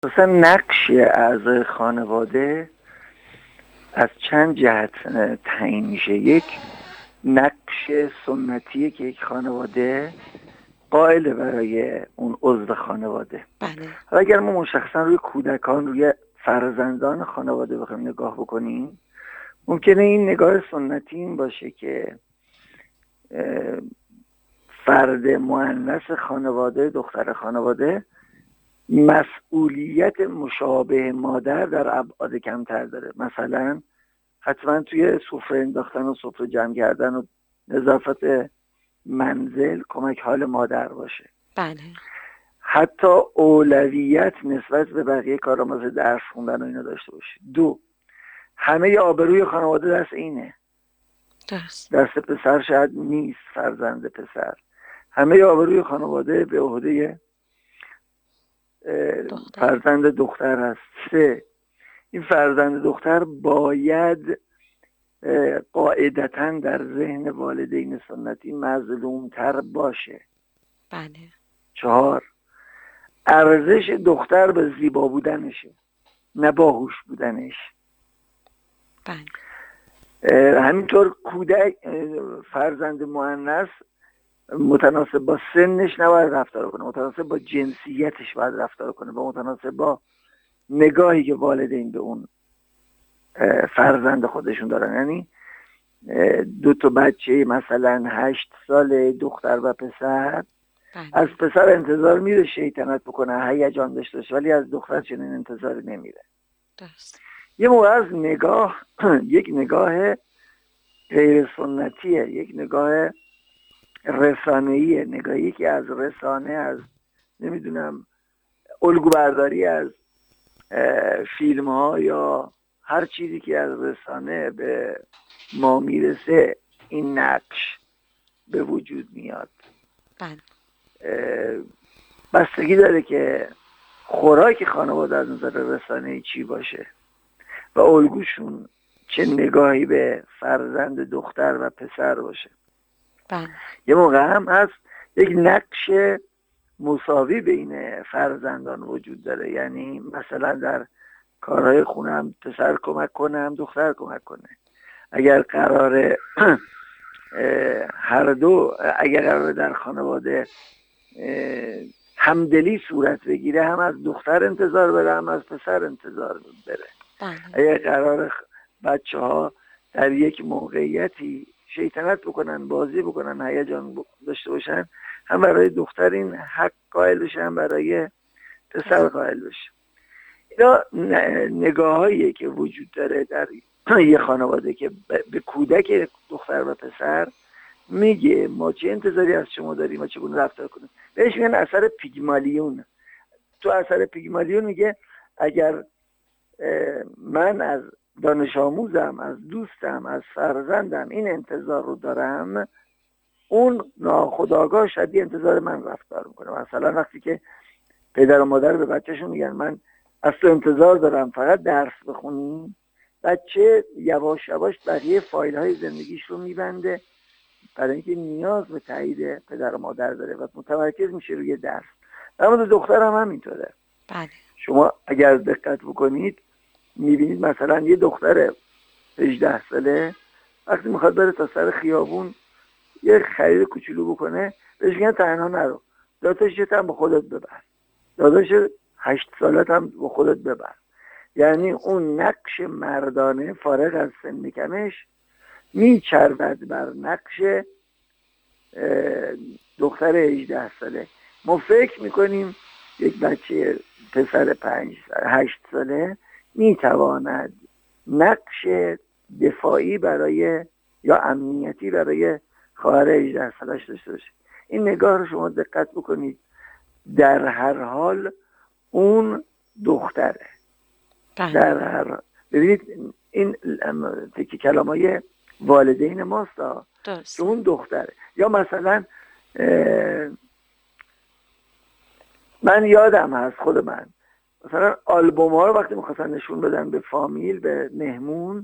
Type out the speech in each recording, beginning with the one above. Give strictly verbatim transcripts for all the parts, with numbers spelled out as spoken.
مثلا نقش اعضای خانواده از چند جهت تعیین میشه. یک، نقش سنتیه که یک خانواده قائل برای اون عضو خانواده. بله. حالا اگر ما مشخصا روی کودکان، روی فرزندان خانواده بخوایم نگاه بکنیم، ممکنه این نگاه سنتی این باشه که فرد مؤنث خانواده، دختر خانواده، مسئولیت مشابه مادر در ابعاد کمتر داره. مثلا حتما توی سفره انداختن و سفره جمع کردن و نظافت منزل کمک حال مادر باشه. بله. حتی اولویت نسبت به بقیه کارا مثل درس خوندن و اینا داشته باشه. دو، همه آبروی خانواده دست اینه. درست. دست پسر شاید نیست، فرزند پسر. همه آبروی خانواده به عهده دختر. فرزند دختر هست. سه، این فرزند دختر باید قاعدتاً در ذهن والدین سنتی مظلومتر باشه. بله. چهار، ارزش دختر به زیبا بودنشه، نه باهوش بودنش. بله. همینطور کودک، فرزند مؤنث متناسب با سنش نباید رفتار کنه، متناسب با جنسیتش باید رفتار کنه، با متناسب با نگاهی که والدین به اون فرزند خودشون دارن. یعنی دو تا بچه مثلا هشت ساله، دختر و پسر، بله. از پسر انتظار میره شیطنت بکنه، هیجان داشته باشه، ولی از دختر چنین انتظاری نمیره. درست. یه موقع از نگاه یک نگاه غیر سنتیه، یک نگاه رسانه‌ایه، نگاهی که از رسانه، از نمیدونم الگو برداری از فیلم ها یا هر چیزی که از رسانه به ما میرسه این نقش به وجود میاد. بله. بستگی داره که خوراک خانواده از نظر رسانه‌ای چی باشه و الگوشون چه نگاهی به فرزند دختر و پسر باشه. بله. یه موقع هم هست یک نقش مساوی بین فرزندان وجود داره. یعنی مثلا در کارهای خونه هم پسر کمک کنه، هم دختر کمک کنه. اگر قراره هر دو اگر قراره در خانواده همدلی صورت بگیره، هم از دختر انتظار بره، هم از پسر انتظار بره. بله. اگر قراره بچه ها در یک موقعیتی شیطنت بکنن، بازی بکنن، هیجان داشته باشن، هم برای دختر این حق قائل بشه، هم برای پسر قائل بشه. اینا نگاه‌هایی که وجود داره در یه خانواده که به کودک دختر و پسر میگه ما چه انتظاری از شما داریم و چگونه رفتار کنیم. بهش میگن اثر پیگمالیون. تو اثر پیگمالیون میگه اگر من از دانش آموزم، از دوستم، از فرزندم این انتظار رو دارم، اون ناخودآگاه شدی انتظار من رفتار میکنه. مثلا وقتی که پدر و مادر به بچه‌شون میگن من از تو انتظار دارم فقط درس بخونی، بچه یواش یواش بقیه فایل های زندگیش رو میبنده برای اینکه نیاز به تایید پدر و مادر داره و متمرکز میشه روی درس. در مورد دختر هم همینطوره. بله. شما اگر دقت بکنید میبینید مثلا یه دختر هجده ساله وقتی میخواد بره تا سر خیابون یه خرید کوچولو بکنه، بهش میگن تنها نرو، داداشت هم با خودت ببر، داداش هشت سالت هم با خودت ببر. یعنی اون نقش مردانه فارغ از سن کمش میچربد بر نقش دختر هجده ساله. ما فکر میکنیم یک بچه پسر پنج هشت ساله میتواند نقش دفاعی برای یا امنیتی برای خواهر هجده سالش داشته باشه. این نگاه رو شما دقت بکنید، در هر حال اون دختره. بله. در هر حال ببینید این تکی کلامای والدین ماست که اون دختره. یا مثلا من یادم هست خود من مثلا آلبوم ها رو وقتی میخواستن نشون بدن به فامیل، به مهمون،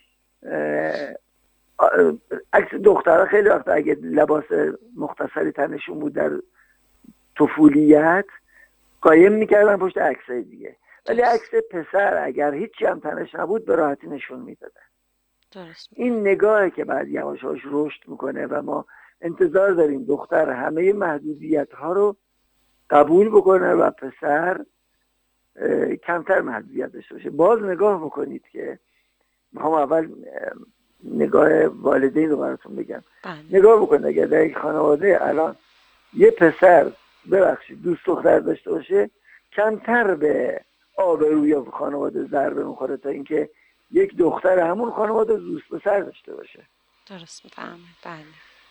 عکس دخترها خیلی وقت اگه لباس مختصری تنشون بود در طفولیت قایم میکردن پشت عکسای دیگه. ولی عکس پسر اگر هیچی هم تنش نبود به راحتی نشون میدادن. درست. این نگاهی که بعد یواش یواش رشد میکنه و ما انتظار داریم دختر همه محدودیت ها رو قبول بکنه و پسر کمتر محدودیت داشته باشه. باز نگاه بکنید که میخوام اول نگاه والدین رو براتون بگم. بله. نگاه بکنید اگر در یک خانواده الان یه پسر ببخشید دوست دختر داشته باشه کمتر به آبروی خانواده ضربه میخوره تا اینکه یک دختر همون خانواده دوست پسر داشته باشه. درست میفهمید. بله.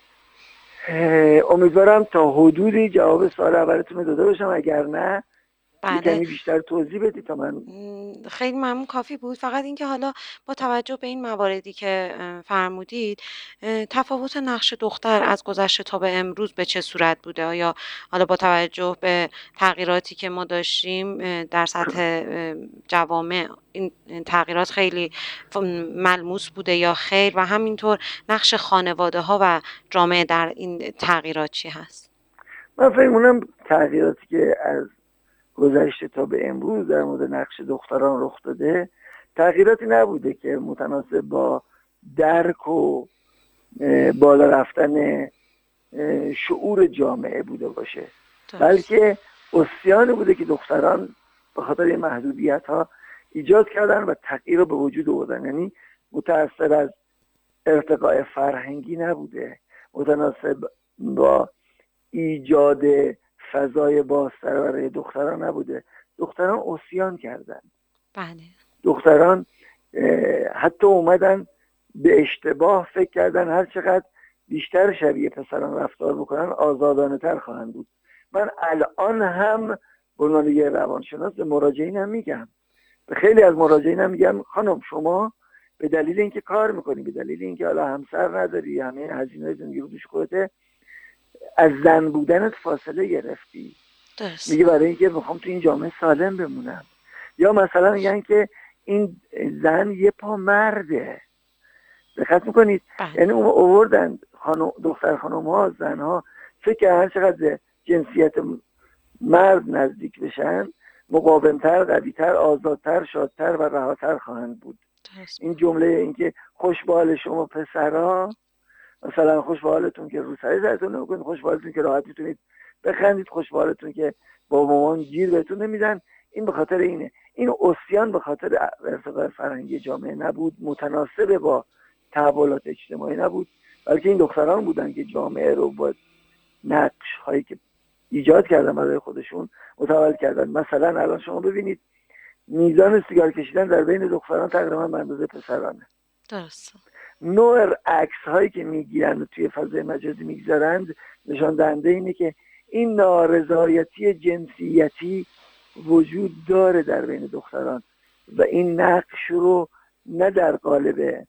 امیدوارم تا حدودی جواب سوال اولتون رو داده باشم، اگر نه بله. کمی بیشتر توضیح بدید تا من. خیلی ممنون، کافی بود. فقط اینکه حالا با توجه به این مواردی که فرمودید تفاوت نقش دختر از گذشته تا به امروز به چه صورت بوده؟ آیا حالا با توجه به تغییراتی که ما داشتیم در سطح جوامع این تغییرات خیلی ملموس بوده یا خیر؟ و همینطور نقش خانواده ها و جامعه در این تغییرات چی هست؟ من فکر می‌کنم تغییراتی که از گذشته تا به امروز در مورد نقش دختران رخ داده تغییراتی نبوده که متناسب با درک و بالا رفتن شعور جامعه بوده باشه، بلکه عصیانی بوده که دختران به خاطر این محدودیت ها ایجاد کردن و تغییر رو به وجود آوردن. یعنی متأثر از ارتقاء فرهنگی نبوده، متناسب با ایجاد فضای بازتر برای دختران نبوده. دختران عصیان کردن. بله. دختران حتی اومدن به اشتباه فکر کردن هر چقدر بیشتر شبیه پسران رفتار بکنن آزادانه تر خواهند بود. من الان هم به عنوان یه روانشناس به مراجعینم میگم، به خیلی از مراجعینم میگم خانم شما به دلیل اینکه کار میکنی، به دلیل اینکه حالا همسر نداری، همه هزینه‌های زندگی رو دوش خودته، از زن بودنت فاصله گرفتی. درست. میگه برای اینکه میخوام تو این جامعه سالم بمونم. یا مثلا میگن که این زن یه پا مرده. دقت میکنید؟ یعنی اون آوردن خانم دختر خانم ها زن ها فکر هر چقدر جنسیت مرد نزدیک بشن مقاومتر، قویتر، آزادتر، شادتر و رهاتر خواهند بود. درست. این جمله اینکه خوش به حال شما پسرا، مثلا خوش به حالتون که رو سری سرتون نمیکنید، خوش به حالتون که راحت میتونید بخندید، خوش به حالتون که با مامان گیر بهتون نمیدن، این به خاطر اینه. این عصیان به خاطر ارتقاء فرهنگی جامعه نبود، متناسب با تحولات اجتماعی نبود، بلکه این دختران بودن که جامعه رو با نقش هایی که ایجاد کردن برای خودشون متحول کردن. مثلا الان شما ببینید میزان سیگار کشیدن در بین دختران تقریبا به اندازه پسرانه. درست. نوع عکس هایی که میگیرن و توی فضای مجازی میگذارند نشان دهنده اینه که این نارضایتی جنسیتی وجود داره در بین دختران و این نقش رو نه در قالب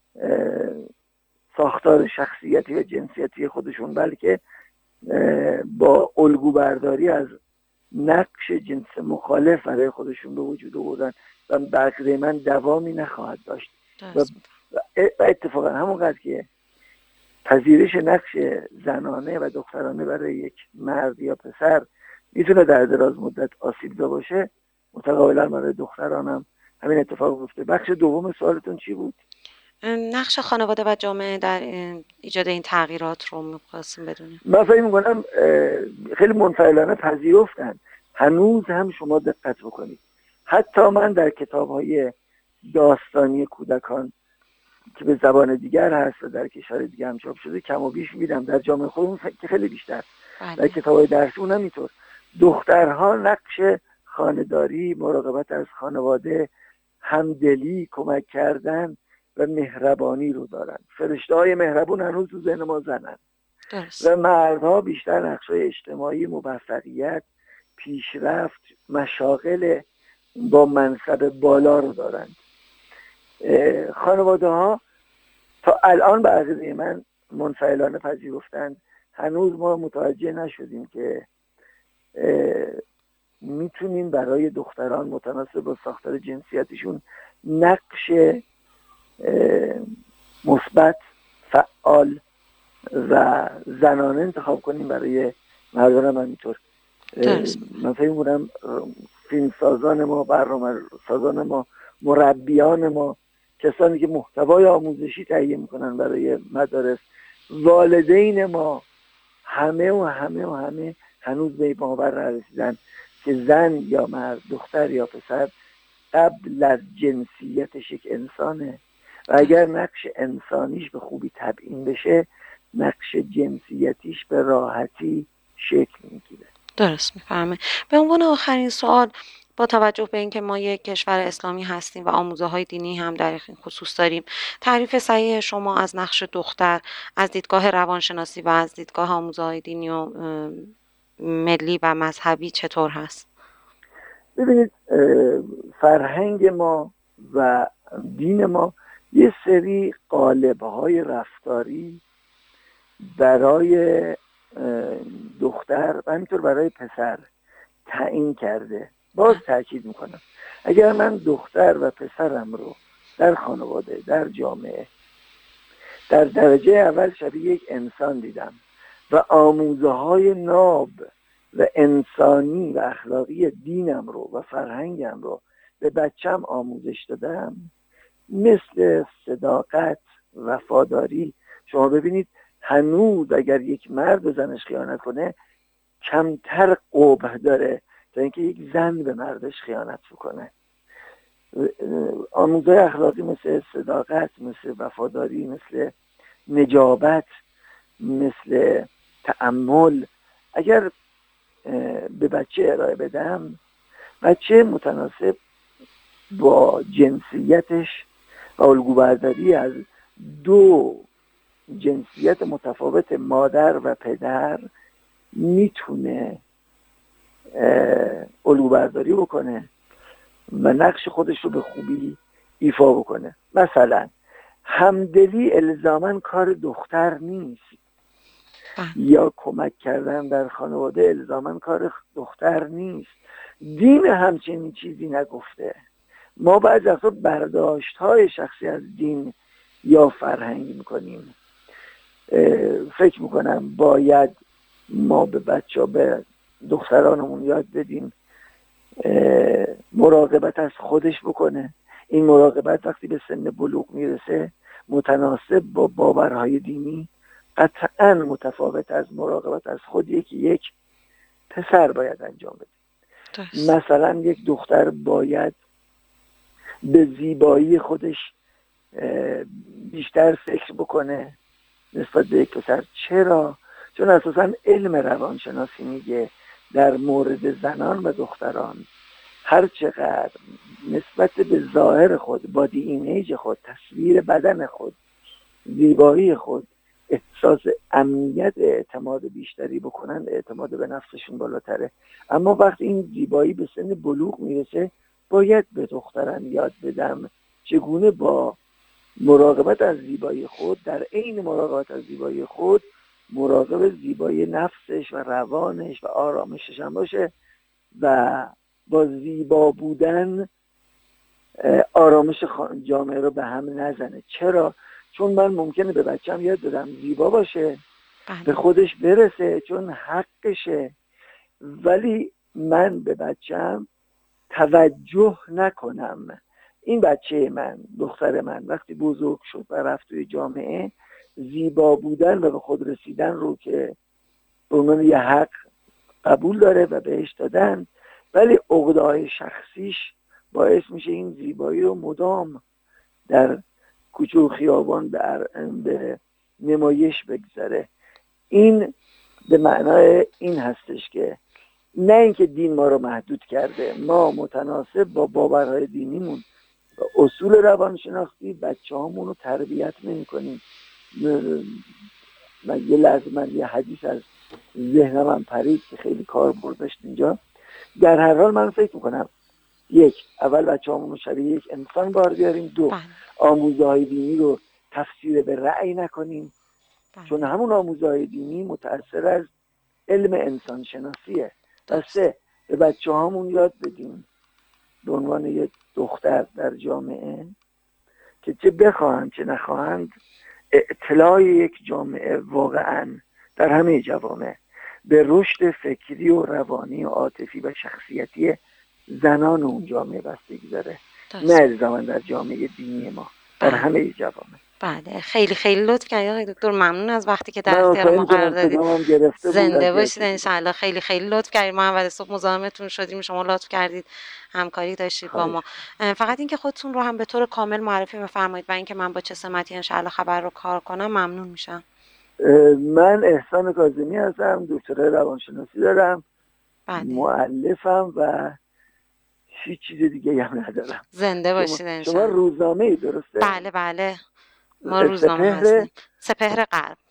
ساختار شخصیتی و جنسیتی خودشون، بلکه با الگو برداری از نقش جنس مخالف برای خودشون به وجود آوردن و بقیه من دوامی نخواهد داشت. و اتفاقا همونقدر که پذیرش نقش زنانه و دخترانه برای یک مرد یا پسر میتونه در دراز مدت آسیبزا باشه، متقابلا برای دختران هم همین اتفاق افتاده. بخش دوم سوالتون چی بود؟ نقش خانواده و جامعه در ایجاد این تغییرات رو می‌خواستم بدونم. من فکر می‌کنم خیلی منفعلانه پذیرفتن. هنوز هم شما دقت بکنید، حتی من در کتاب‌های داستانی کودکان که به زبان دیگر هست و در کشور دیگه هم چاپ شده کم و بیش می‌بینم، در جامعه خودمون که خیلی بیشتر. بله. در کتاب‌های درسی اونم اینطور. دخترها نقش خانه‌داری، مراقبت از خانواده، همدلی، کمک کردن و مهربانی رو دارن. فرشته‌های مهربون هنوز تو ذهن ما زنن. درست. و مردها بیشتر نقش‌های اجتماعی، موفقیت، پیشرفت، مشاغل با منصب بالا رو دارن. خانواده ها تا الان به عقیده من منفعلانه پذیرفتند. هنوز ما متوجه نشدیم که میتونیم برای دختران متناسب با ساختار جنسیتشون نقش مثبت، فعال و زنانه انتخاب کنیم، برای مردان هم همینطور. من فکر می‌کنم فیلمسازان ما، برنامه سازان ما، مربیان ما، کسانی که محتوای آموزشی تهیه میکنن برای مدارس، والدین ما، همه و همه و همه هنوز به این باور نرسیدن که زن یا مرد، دختر یا پسر قبل از جنسیتش یک انسانه و اگر نقش انسانیش به خوبی تبیین بشه، نقش جنسیتیش به راحتی شکل میگیره. درست میفهمه. به عنوان آخرین سوال، با توجه به اینکه ما یک کشور اسلامی هستیم و آموزه‌های دینی هم در این خصوص داریم، تعریف صحیح شما از نقش دختر از دیدگاه روانشناسی و از دیدگاه آموزه‌های دینی و ملی و مذهبی چطور هست؟ ببینید، فرهنگ ما و دین ما یه سری قالب‌های رفتاری برای دختر و همینطور برای پسر تعیین کرده. باز تاکید میکنم، اگر من دختر و پسرم رو در خانواده، در جامعه، در درجه اول شبیه یک انسان دیدم و آموزه های ناب و انسانی و اخلاقی دینم رو و فرهنگم رو به بچم آموزش دادم، مثل صداقت، وفاداری. شما ببینید هنوز اگر یک مرد و زنش خیانت کنه کمتر قبح داره تا اینکه یک زن به مردش خیانت کنه. آموزه اخلاقی مثل صداقت، مثل وفاداری، مثل نجابت، مثل تأمل اگر به بچه ارائه بدم، بچه متناسب با جنسیتش و الگوبرداری از دو جنسیت متفاوت مادر و پدر میتونه الگوبرداری بکنه و نقش خودش رو به خوبی ایفا بکنه. مثلا همدلی الزاماً کار دختر نیست یا کمک کردن در خانواده الزاماً کار دختر نیست. دین همچنین چیزی نگفته. ما بعضی وقتا برداشت‌های شخصی از دین یا فرهنگ میکنیم. فکر میکنم باید ما به بچه ها، به دخترانمون یاد بدیم مراقبت از خودش بکنه. این مراقبت وقتی به سن بلوغ میرسه متناسب با باورهای دینی قطعاً متفاوت از مراقبت از خودیه که یک پسر باید انجام بده. مثلا یک دختر باید به زیبایی خودش بیشتر فکر بکنه نسبت به یک پسر. چرا؟ چون اساساً علم روانشناسی میگه در مورد زنان و دختران هر چقدر نسبت به ظاهر خود، بادی ایمیج خود، تصویر بدن خود، زیبایی خود احساس امنیت، اعتماد بیشتری بکنن، اعتماد به نفسشون بالاتره. اما وقتی این زیبایی به سن بلوغ میرسه باید به دختران یاد بدم چگونه با مراقبت از زیبایی خود، در عین مراقبت از زیبایی خود مراقب زیبایی نفسش و روانش و آرامشش هم باشه و با زیبا بودن آرامش جامعه رو به هم نزنه. چرا؟ چون من ممکنه به بچم یاد بدم زیبا باشه، بله، به خودش برسه چون حقشه، ولی من به بچم توجه نکنم. این بچه من، دختر من وقتی بزرگ شد و رفت توی جامعه، زیبا بودن و به خود رسیدن رو که به عنوان یه حق قبول داره و بهش دادن، ولی عقده‌های شخصیش باعث میشه این زیبایی رو مدام در کوچه و خیابان به نمایش بگذاره. این به معنای این هستش که نه اینکه دین ما رو محدود کرده، ما متناسب با باورهای دینیمون و اصول روانشناختی بچه هامون رو تربیت نمی کنیم. من یه لحظه من یه حدیث از ذهنم هم پرید که خیلی کار برداشت اینجا. در هر حال من فکر میکنم یک، اول بچه هامون رو شبیه یک انسان بار بیاریم. دو، آموزه های دینی رو تفسیر به رأی نکنیم، چون همون آموزه های دینی متأثر از علم انسان شناسیه. و سه، به بچه هامون یاد بدیم به عنوان یک دختر در جامعه که چه بخواهند چه نخواهند اطلاع یک جامعه واقعا در همه جوامع به رشد فکری و روانی و عاطفی و شخصیتی زنان اون جامعه بستگی داره، نه درست. الزاما در جامعه دینی ما، در بله همه جوامع. بله خیلی خیلی لطف کردید آقای دکتر، ممنون از وقتی که من در اختیار عذرخواهی ما قرار میکنم دادید. صدام هم گرفته بود، زنده اذیت باشید شدید. انشالله. خیلی خیلی لطف کردید، ما اول صبح مزاحمتون شدیم، شما لطف کردید همکاری داشتید با خواهش ما. فقط اینکه خودتون رو هم به طور کامل معرفی بفرمایید و اینکه من با چه سمتی انشالله خبر رو کار کنم ممنون میشم. من احسان کاظمی هستم، دکترای روانشناسی دارم، بله مؤلفم و هیچ چیز دیگه هم ندارم. زنده شما باشید شما انشالله. روزنامه ای درسته؟ بله بله ما روزنامه سپهر هستیم، سپهر غرب.